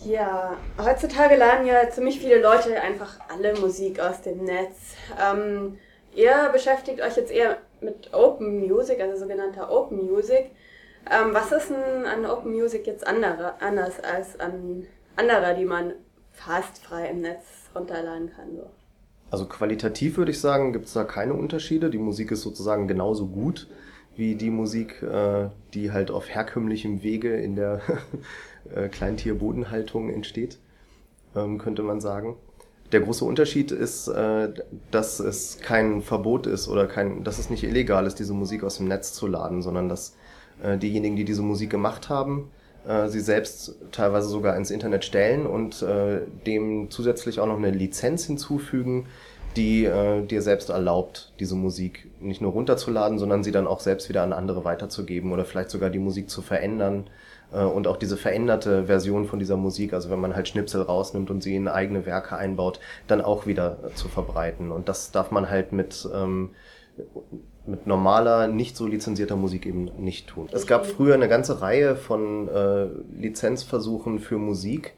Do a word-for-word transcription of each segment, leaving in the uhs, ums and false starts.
Ja, heutzutage laden ja ziemlich viele Leute einfach alle Musik aus dem Netz. Ähm, ihr beschäftigt euch jetzt eher mit Open Music, also sogenannter Open Music. Ähm, was ist denn an Open Music jetzt andere, anders als an anderer, die man fast frei im Netz runterladen kann? So? Also qualitativ würde ich sagen, gibt es da keine Unterschiede. Die Musik ist sozusagen genauso gut wie die Musik, äh, die halt auf herkömmlichem Wege in der Kleintierbodenhaltung entsteht, ähm, könnte man sagen. Der große Unterschied ist, äh, dass es kein Verbot ist oder kein, dass es nicht illegal ist, diese Musik aus dem Netz zu laden, sondern dass äh, diejenigen, die diese Musik gemacht haben, äh, sie selbst teilweise sogar ins Internet stellen und äh, dem zusätzlich auch noch eine Lizenz hinzufügen, die äh, dir selbst erlaubt, diese Musik nicht nur runterzuladen, sondern sie dann auch selbst wieder an andere weiterzugeben oder vielleicht sogar die Musik zu verändern. Und auch diese veränderte Version von dieser Musik, also wenn man halt Schnipsel rausnimmt und sie in eigene Werke einbaut, dann auch wieder zu verbreiten. Und das darf man halt mit, ähm, mit normaler, nicht so lizenzierter Musik eben nicht tun. Es gab früher eine ganze Reihe von äh, Lizenzversuchen für Musik,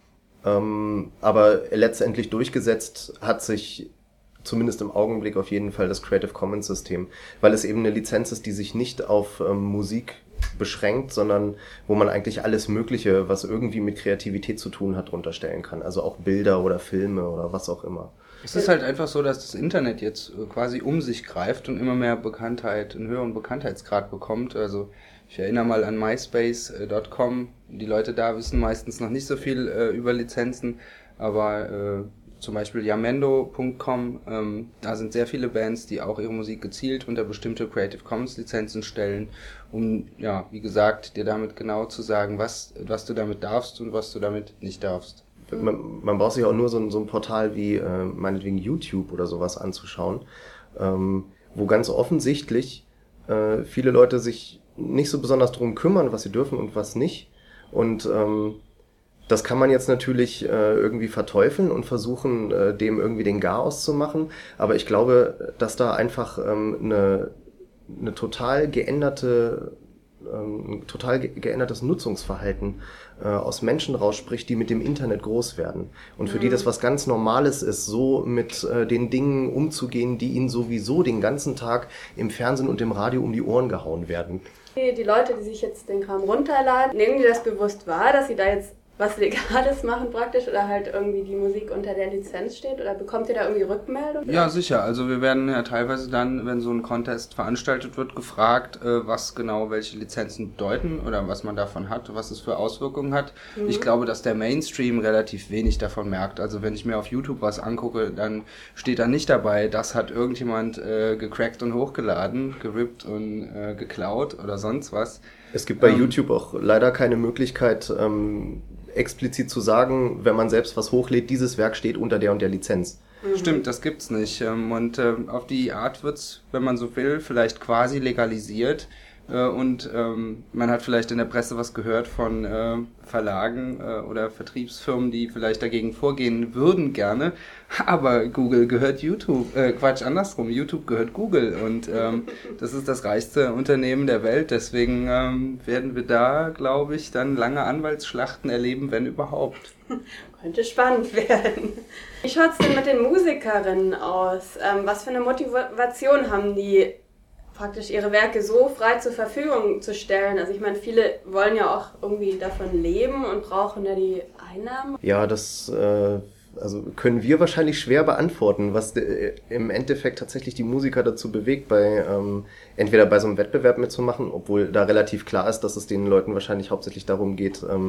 ähm, aber letztendlich durchgesetzt hat sich zumindest im Augenblick auf jeden Fall das Creative Commons System, weil es eben eine Lizenz ist, die sich nicht auf ähm, Musik beschränkt, sondern wo man eigentlich alles Mögliche, was irgendwie mit Kreativität zu tun hat, drunter kann. Also auch Bilder oder Filme oder was auch immer. Es ist halt einfach so, dass das Internet jetzt quasi um sich greift und immer mehr Bekanntheit, einen höheren Bekanntheitsgrad bekommt. Also ich erinnere mal an myspace Punkt com. Die Leute da wissen meistens noch nicht so viel äh, über Lizenzen, aber äh, zum Beispiel Yamendo Punkt com, ähm, da sind sehr viele Bands, die auch ihre Musik gezielt unter bestimmte Creative Commons Lizenzen stellen, um, ja, wie gesagt, dir damit genau zu sagen, was, was du damit darfst und was du damit nicht darfst. Man, man braucht sich auch nur so ein, so ein Portal wie äh, meinetwegen YouTube oder sowas anzuschauen, ähm, wo ganz offensichtlich äh, viele Leute sich nicht so besonders drum kümmern, was sie dürfen und was nicht. Und ähm, das kann man jetzt natürlich äh, irgendwie verteufeln und versuchen, äh, dem irgendwie den Garaus zu machen. Aber ich glaube, dass da einfach ähm, eine, eine total geänderte, ähm, ein total ge- geändertes Nutzungsverhalten äh, aus Menschen rausspricht, die mit dem Internet groß werden. Und für mhm. die das was ganz Normales ist, so mit äh, den Dingen umzugehen, die ihnen sowieso den ganzen Tag im Fernsehen und im Radio um die Ohren gehauen werden. Die Leute, die sich jetzt den Kram runterladen, nehmen die das bewusst wahr, dass sie da jetzt was Legales machen praktisch oder halt irgendwie die Musik unter der Lizenz steht? Oder bekommt ihr da irgendwie Rückmeldung? Ja, sicher. Also wir werden ja teilweise dann, wenn so ein Contest veranstaltet wird, gefragt, äh, was genau welche Lizenzen bedeuten oder was man davon hat, was es für Auswirkungen hat. Mhm. Ich glaube, dass der Mainstream relativ wenig davon merkt. Also wenn ich mir auf YouTube was angucke, dann steht da nicht dabei, das hat irgendjemand äh, gecrackt und hochgeladen, gerippt und äh, geklaut oder sonst was. Es gibt bei ähm, YouTube auch leider keine Möglichkeit, ähm, explizit zu sagen, wenn man selbst was hochlädt, dieses Werk steht unter der und der Lizenz. Mhm. Stimmt, das gibt's nicht. Und äh, auf die Art wird's, wenn man so will, vielleicht quasi legalisiert. Äh, und ähm, man hat vielleicht in der Presse was gehört von äh, Verlagen äh, oder Vertriebsfirmen, die vielleicht dagegen vorgehen würden gerne. Aber Google gehört YouTube, äh, Quatsch, andersrum, YouTube gehört Google und ähm, das ist das reichste Unternehmen der Welt. Deswegen ähm, werden wir da, glaube ich, dann lange Anwaltsschlachten erleben, wenn überhaupt. Könnte spannend werden. Wie schaut's denn mit den Musikerinnen aus? Ähm, was für eine Motivation haben die, praktisch ihre Werke so frei zur Verfügung zu stellen? Also ich meine, viele wollen ja auch irgendwie davon leben und brauchen ja die Einnahmen. Ja, das äh, also können wir wahrscheinlich schwer beantworten, was de, im Endeffekt tatsächlich die Musiker dazu bewegt, bei ähm, entweder bei so einem Wettbewerb mitzumachen, obwohl da relativ klar ist, dass es den Leuten wahrscheinlich hauptsächlich darum geht, ähm,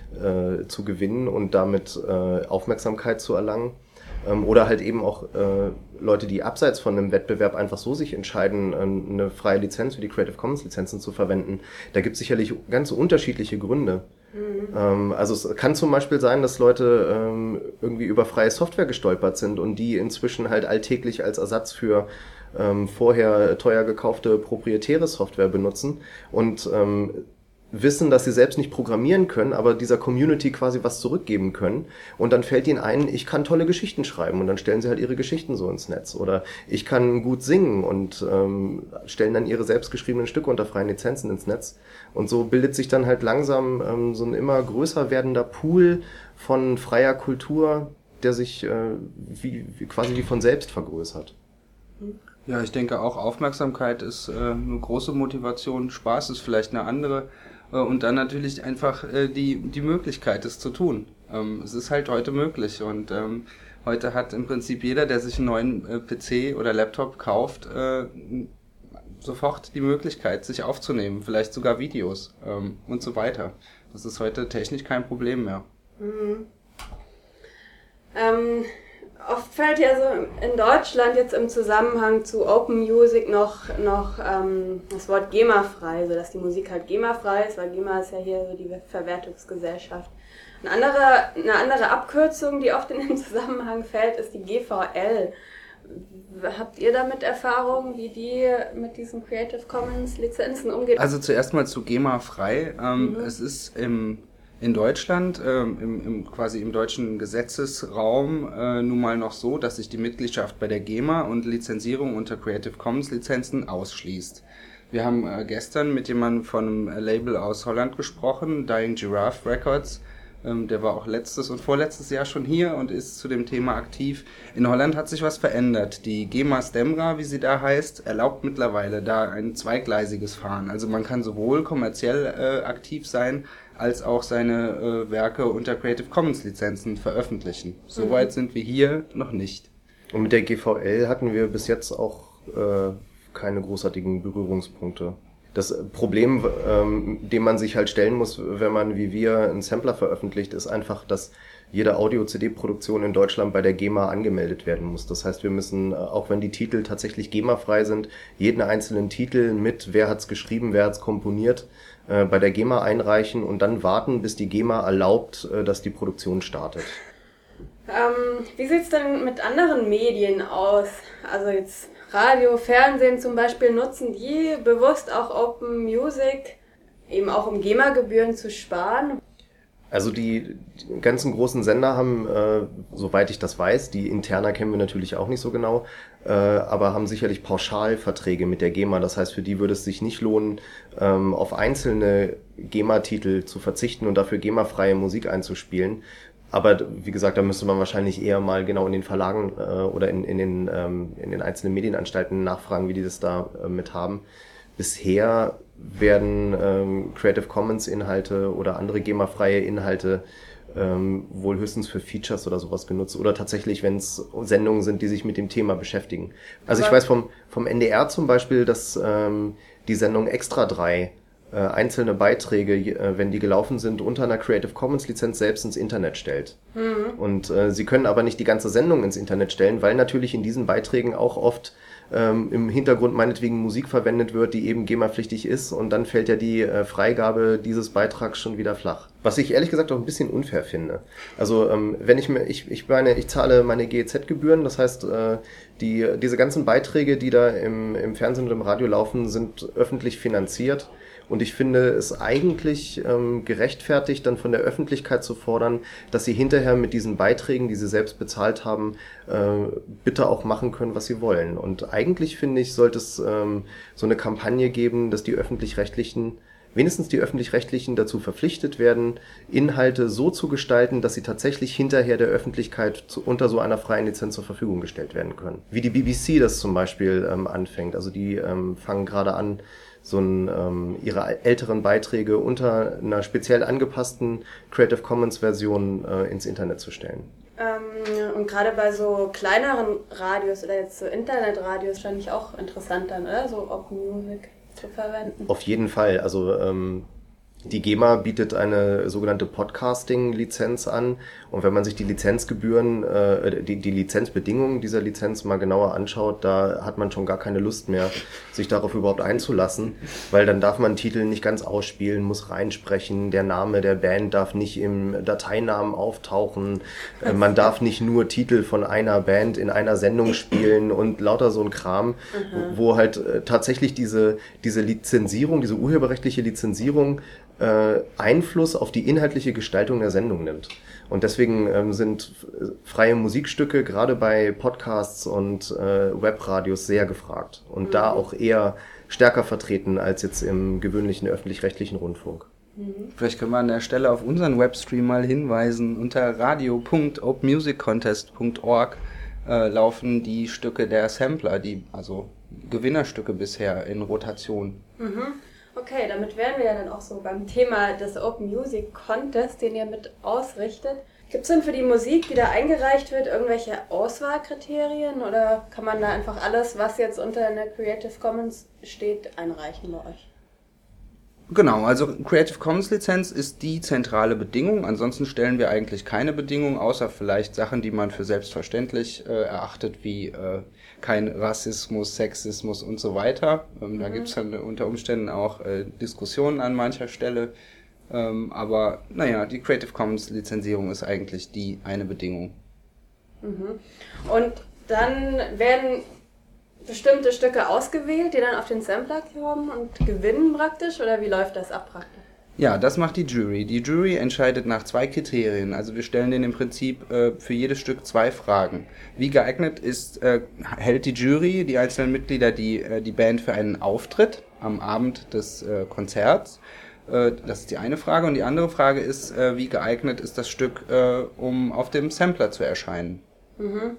äh, zu gewinnen und damit äh, Aufmerksamkeit zu erlangen. Oder halt eben auch äh, Leute, die abseits von einem Wettbewerb einfach so sich entscheiden, eine freie Lizenz für die Creative Commons Lizenzen zu verwenden. Da gibt es sicherlich ganz unterschiedliche Gründe. Mhm. Ähm, also es kann zum Beispiel sein, dass Leute ähm, irgendwie über freie Software gestolpert sind und die inzwischen halt alltäglich als Ersatz für ähm, vorher teuer gekaufte proprietäre Software benutzen und ähm, wissen, dass sie selbst nicht programmieren können, aber dieser Community quasi was zurückgeben können. Und dann fällt ihnen ein, ich kann tolle Geschichten schreiben und dann stellen sie halt ihre Geschichten so ins Netz. Oder ich kann gut singen und ähm, stellen dann ihre selbstgeschriebenen Stücke unter freien Lizenzen ins Netz. Und so bildet sich dann halt langsam ähm, so ein immer größer werdender Pool von freier Kultur, der sich äh, wie, wie quasi wie von selbst vergrößert. Ja, ich denke auch, Aufmerksamkeit ist äh, eine große Motivation, Spaß ist vielleicht eine andere. Und dann natürlich einfach äh, die die Möglichkeit, es zu tun. Ähm, es ist halt heute möglich und ähm, heute hat im Prinzip jeder, der sich einen neuen äh, P C oder Laptop kauft, äh, sofort die Möglichkeit, sich aufzunehmen, vielleicht sogar Videos ähm, und so weiter. Das ist heute technisch kein Problem mehr. Mhm. Ähm, oft fällt ja so in Deutschland jetzt im Zusammenhang zu Open Music noch, noch ähm, das Wort GEMA-frei, so dass die Musik halt GEMA-frei ist, weil GEMA ist ja hier so die Verwertungsgesellschaft. Eine andere, eine andere Abkürzung, die oft in den Zusammenhang fällt, ist die G V L. Habt ihr damit Erfahrung, wie die mit diesen Creative Commons Lizenzen umgeht? Also zuerst mal zu GEMA-frei. Ähm, mhm. Es ist im In Deutschland, ähm, im, im, quasi im deutschen Gesetzesraum, äh, nun mal noch so, dass sich die Mitgliedschaft bei der GEMA und Lizenzierung unter Creative Commons Lizenzen ausschließt. Wir haben äh, gestern mit jemandem von einem Label aus Holland gesprochen, Dying Giraffe Records. Ähm, der war auch letztes und vorletztes Jahr schon hier und ist zu dem Thema aktiv. In Holland hat sich was verändert. Die GEMA Stemra, wie sie da heißt, erlaubt mittlerweile da ein zweigleisiges Fahren. Also man kann sowohl kommerziell äh, aktiv sein, als auch seine äh, Werke unter Creative Commons Lizenzen veröffentlichen. Soweit mhm. sind wir hier noch nicht. Und mit der G V L hatten wir bis jetzt auch äh, keine großartigen Berührungspunkte. Das Problem, ähm, dem man sich halt stellen muss, wenn man wie wir einen Sampler veröffentlicht, ist einfach, dass jede Audio-C D-Produktion in Deutschland bei der GEMA angemeldet werden muss. Das heißt, wir müssen, auch wenn die Titel tatsächlich GEMA-frei sind, jeden einzelnen Titel mit, wer hat's geschrieben, wer hat's komponiert, äh, bei der GEMA einreichen und dann warten, bis die GEMA erlaubt, äh, dass die Produktion startet. Ähm, wie sieht's denn mit anderen Medien aus? Also jetzt Radio, Fernsehen zum Beispiel, nutzen die bewusst auch Open Music, eben auch um GEMA-Gebühren zu sparen? Also die, die ganzen großen Sender haben, äh, soweit ich das weiß, die Interna kennen wir natürlich auch nicht so genau, äh, aber haben sicherlich Pauschalverträge mit der GEMA. Das heißt, für die würde es sich nicht lohnen, ähm, auf einzelne GEMA-Titel zu verzichten und dafür GEMA-freie Musik einzuspielen. Aber wie gesagt, da müsste man wahrscheinlich eher mal genau in den Verlagen äh, oder in, in, den, ähm, in den einzelnen Medienanstalten nachfragen, wie die das da äh, mit haben. Bisher werden ähm, Creative Commons Inhalte oder andere GEMA-freie Inhalte ähm, wohl höchstens für Features oder sowas genutzt oder tatsächlich, wenn es Sendungen sind, die sich mit dem Thema beschäftigen. Also Aber ich weiß vom vom N D R zum Beispiel, dass ähm, die Sendung Extra drei äh, einzelne Beiträge, äh, wenn die gelaufen sind, unter einer Creative Commons Lizenz selbst ins Internet stellt. Mhm. Und äh, sie können aber nicht die ganze Sendung ins Internet stellen, weil natürlich in diesen Beiträgen auch oft ähm, im Hintergrund meinetwegen Musik verwendet wird, die eben GEMA-pflichtig ist und dann fällt ja die äh, Freigabe dieses Beitrags schon wieder flach. Was ich ehrlich gesagt auch ein bisschen unfair finde. Also ähm, wenn ich mir, ich, ich meine, ich zahle meine G E Z-Gebühren, das heißt, äh, die diese ganzen Beiträge, die da im, im Fernsehen und im Radio laufen, sind öffentlich finanziert. Und ich finde es eigentlich ähm, gerechtfertigt, dann von der Öffentlichkeit zu fordern, dass sie hinterher mit diesen Beiträgen, die sie selbst bezahlt haben, äh, bitte auch machen können, was sie wollen. Und eigentlich, finde ich, sollte es ähm, so eine Kampagne geben, dass die Öffentlich-Rechtlichen, wenigstens die Öffentlich-Rechtlichen dazu verpflichtet werden, Inhalte so zu gestalten, dass sie tatsächlich hinterher der Öffentlichkeit zu, unter so einer freien Lizenz zur Verfügung gestellt werden können. Wie die B B C das zum Beispiel ähm, anfängt. Also die ähm, fangen gerade an, so ein, ähm, ihre älteren Beiträge unter einer speziell angepassten Creative Commons Version äh, ins Internet zu stellen. Ähm, und gerade bei so kleineren Radios oder jetzt so Internetradios fand ich auch interessant dann, oder? So Open Music zu verwenden. Auf jeden Fall. Also ähm, die GEMA bietet eine sogenannte Podcasting-Lizenz an und wenn man sich die Lizenzgebühren, äh, die, die Lizenzbedingungen dieser Lizenz mal genauer anschaut, da hat man schon gar keine Lust mehr, sich darauf überhaupt einzulassen, weil dann darf man Titel nicht ganz ausspielen, muss reinsprechen, der Name der Band darf nicht im Dateinamen auftauchen, äh, man darf nicht nur Titel von einer Band in einer Sendung spielen und lauter so ein Kram, wo, wo halt äh, tatsächlich diese, diese Lizenzierung, diese urheberrechtliche Lizenzierung äh, Einfluss auf die inhaltliche Gestaltung der Sendung nimmt. Und deswegen ähm, sind freie Musikstücke gerade bei Podcasts und äh, Webradios sehr gefragt und mhm. da auch eher stärker vertreten als jetzt im gewöhnlichen öffentlich-rechtlichen Rundfunk. Mhm. Vielleicht können wir an der Stelle auf unseren Webstream mal hinweisen. Unter radio punkt open music contest punkt org äh, laufen die Stücke der Sampler, die also Gewinnerstücke bisher in Rotation. Mhm. Okay, damit wären wir ja dann auch so beim Thema des Open Music Contest, den ihr mit ausrichtet. Gibt es denn für die Musik, die da eingereicht wird, irgendwelche Auswahlkriterien oder kann man da einfach alles, was jetzt unter einer Creative Commons steht, einreichen bei euch? Genau, also Creative Commons Lizenz ist die zentrale Bedingung. Ansonsten stellen wir eigentlich keine Bedingungen, außer vielleicht Sachen, die man für selbstverständlich äh, erachtet, wie äh, kein Rassismus, Sexismus und so weiter. Ähm, mhm. Da gibt es dann unter Umständen auch äh, Diskussionen an mancher Stelle. Ähm, aber naja, die Creative Commons Lizenzierung ist eigentlich die eine Bedingung. Mhm. Und dann werden bestimmte Stücke ausgewählt, die dann auf den Sampler kommen und gewinnen praktisch? Oder wie läuft das ab praktisch? Ja, das macht die Jury. Die Jury entscheidet nach zwei Kriterien. Also wir stellen denen im Prinzip äh, für jedes Stück zwei Fragen. Wie geeignet ist, äh, hält die Jury, die einzelnen Mitglieder, die, äh, die Band für einen Auftritt am Abend des äh, Konzerts? Äh, das ist die eine Frage. Und die andere Frage ist, äh, wie geeignet ist das Stück, äh, um auf dem Sampler zu erscheinen? Mhm.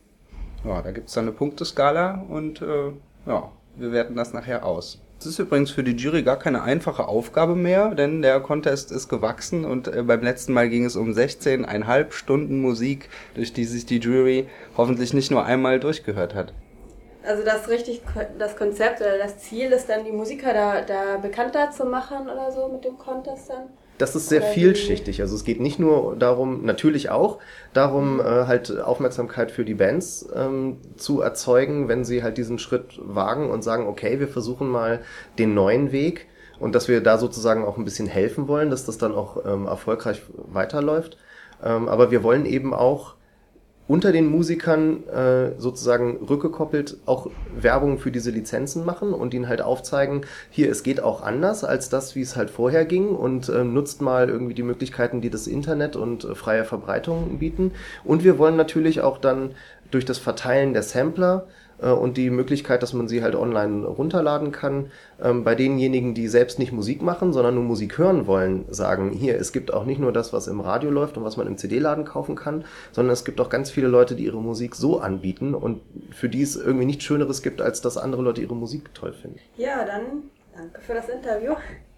Ja, da gibt es dann eine Punkteskala und äh, ja, wir werten das nachher aus. Es ist übrigens für die Jury gar keine einfache Aufgabe mehr, denn der Contest ist gewachsen und äh, beim letzten Mal ging es um sechzehn Komma fünf Stunden Musik, durch die sich die Jury hoffentlich nicht nur einmal durchgehört hat. Also das richtig, das Konzept oder das Ziel ist dann, die Musiker da, da bekannter zu machen oder so mit dem Contest dann? Das ist sehr vielschichtig. Also es geht nicht nur darum, natürlich auch darum, äh, halt Aufmerksamkeit für die Bands ähm, zu erzeugen, wenn sie halt diesen Schritt wagen und sagen, okay, wir versuchen mal den neuen Weg und dass wir da sozusagen auch ein bisschen helfen wollen, dass das dann auch ähm, erfolgreich weiterläuft. Ähm, aber wir wollen eben auch unter den Musikern äh, sozusagen rückgekoppelt auch Werbung für diese Lizenzen machen und ihnen halt aufzeigen, hier, es geht auch anders als das, wie es halt vorher ging und äh, nutzt mal irgendwie die Möglichkeiten, die das Internet und äh, freie Verbreitung bieten. Und wir wollen natürlich auch dann durch das Verteilen der Sampler äh, und die Möglichkeit, dass man sie halt online runterladen kann, ähm, bei denjenigen, die selbst nicht Musik machen, sondern nur Musik hören wollen, sagen, hier, es gibt auch nicht nur das, was im Radio läuft und was man im C D-Laden kaufen kann, sondern es gibt auch ganz viele Leute, die ihre Musik so anbieten und für die es irgendwie nichts Schöneres gibt, als dass andere Leute ihre Musik toll finden. Ja, dann danke für das Interview.